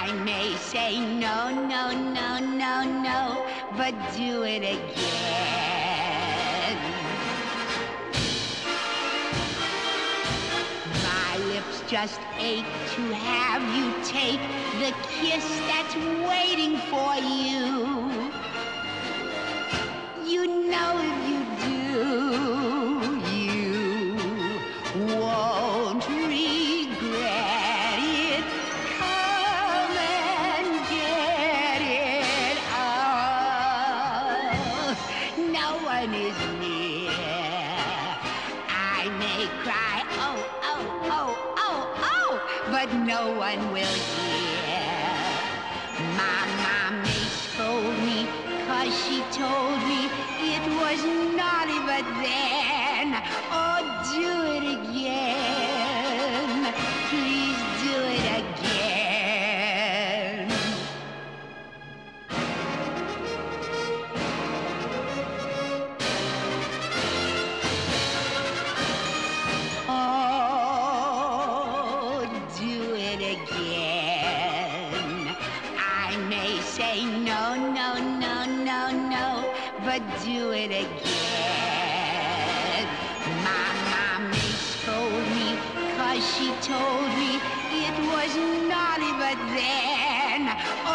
I may say no, no, no, no, no, but do it again. My lips just ache to have you take the kiss that's waiting for you. You know if you do, you won't regret it. Come and get it. Oh, no one is near. I may cry, oh, oh, oh, oh, oh, but no one will hear. My mom may scold me 'cause she told me it was naughty, but then, oh, do it again. Please do it again. Oh, do it again. I may say no, no, no, no, no, but do it again. My mom may scold me 'cause she told me it was naughty, but then,